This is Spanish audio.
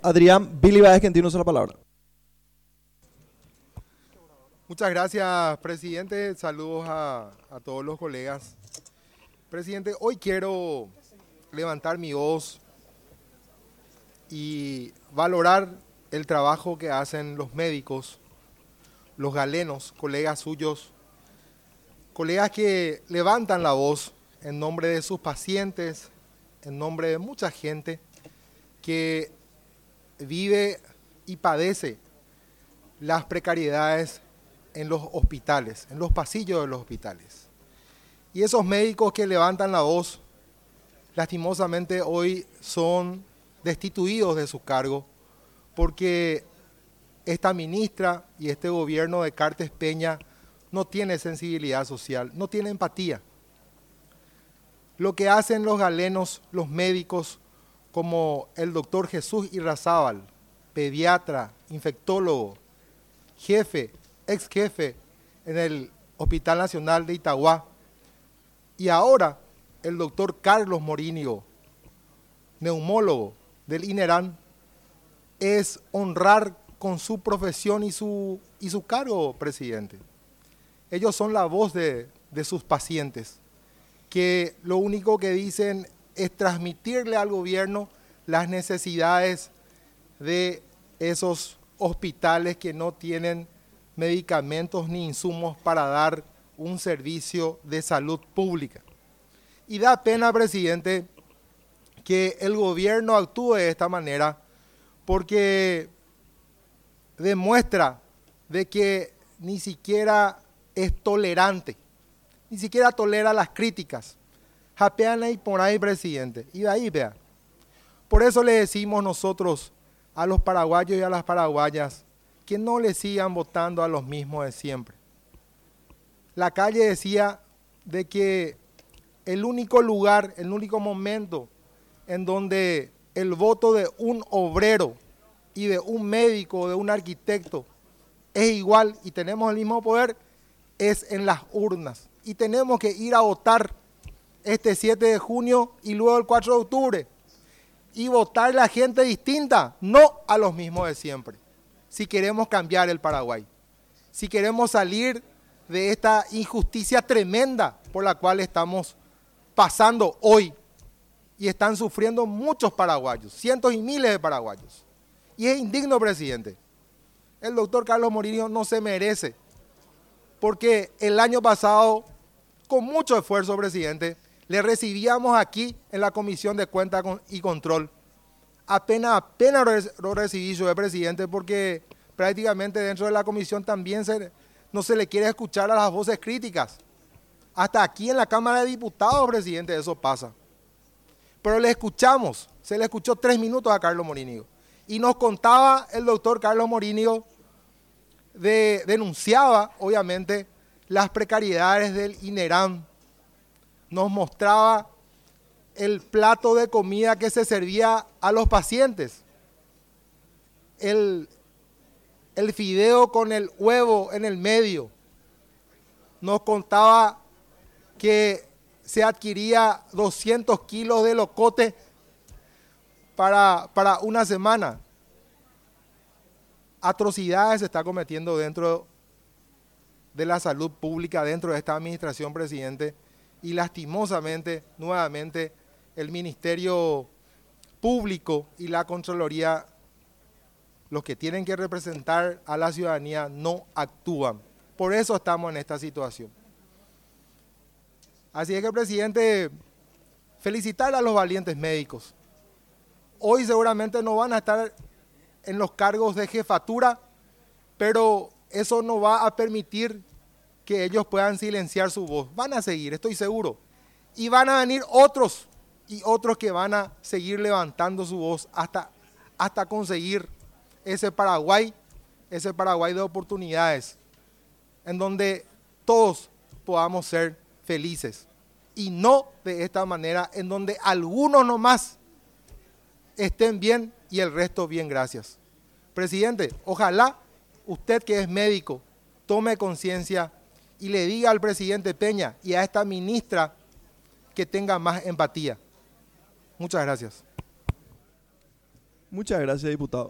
Adrián Billy Báez, quien tiene usa la palabra. Muchas gracias, presidente. Saludos a todos los colegas. Presidente, hoy quiero levantar mi voz y valorar el trabajo que hacen los médicos, los galenos, colegas suyos, colegas que levantan la voz en nombre de sus pacientes, en nombre de mucha gente que vive y padece las precariedades en los hospitales, en los pasillos de los hospitales. Y esos médicos que levantan la voz, lastimosamente hoy son destituidos de su cargo porque esta ministra y este gobierno de Cartes Peña no tiene sensibilidad social, no tiene empatía. Lo que hacen los galenos, los médicos, como el doctor Jesús Irrazábal, pediatra, infectólogo, jefe, ex jefe en el Hospital Nacional de Itagua, y ahora el doctor Carlos Morínigo, neumólogo del INERAN, es honrar con su profesión y su cargo, presidente. Ellos son la voz de sus pacientes, que lo único que dicen es transmitirle al gobierno las necesidades de esos hospitales que no tienen medicamentos ni insumos para dar un servicio de salud pública. Y da pena, presidente, que el gobierno actúe de esta manera porque demuestra de que ni siquiera es tolerante, ni siquiera tolera las críticas. Japean ahí por ahí, presidente, y de ahí vea. Por eso le decimos nosotros a los paraguayos y a las paraguayas que no le sigan votando a los mismos de siempre. La calle decía de que el único lugar, el único momento en donde el voto de un obrero y de un médico, de un arquitecto, es igual y tenemos el mismo poder, es en las urnas. Y tenemos que ir a votar este 7 de junio y luego el 4 de octubre. Y votar a la gente distinta, no a los mismos de siempre. Si queremos cambiar el Paraguay, si queremos salir de esta injusticia tremenda por la cual estamos pasando hoy y están sufriendo muchos paraguayos, cientos y miles de paraguayos. Y es indigno, presidente. El doctor Carlos Morínigo no se merece, porque el año pasado, con mucho esfuerzo, presidente, le recibíamos aquí en la Comisión de Cuentas y Control. Apenas lo recibí yo, presidente, porque prácticamente dentro de la comisión también no se le quiere escuchar a las voces críticas. Hasta aquí en la Cámara de Diputados, presidente, eso pasa. Pero le escuchamos, se le escuchó 3 minutos a Carlos Morínigo. Y nos contaba el doctor Carlos Morínigo, denunciaba, obviamente, las precariedades del INERAN. Nos mostraba el plato de comida que se servía a los pacientes. El fideo con el huevo en el medio. Nos contaba que se adquiría 200 kilos de locote para una semana. Atrocidades se está cometiendo dentro de la salud pública, dentro de esta administración, presidente, y lastimosamente, nuevamente, el Ministerio Público y la Contraloría, los que tienen que representar a la ciudadanía, no actúan. Por eso estamos en esta situación. Así es que, presidente, felicitar a los valientes médicos. Hoy seguramente no van a estar en los cargos de jefatura, pero eso no va a permitir que ellos puedan silenciar su voz. Van a seguir, estoy seguro. Y van a venir otros y otros que van a seguir levantando su voz hasta conseguir ese Paraguay de oportunidades, en donde todos podamos ser felices. Y no de esta manera, en donde algunos nomás estén bien y el resto bien, gracias. Presidente, ojalá usted que es médico tome conciencia y le diga al presidente Peña y a esta ministra que tenga más empatía. Muchas gracias. Muchas gracias, diputado.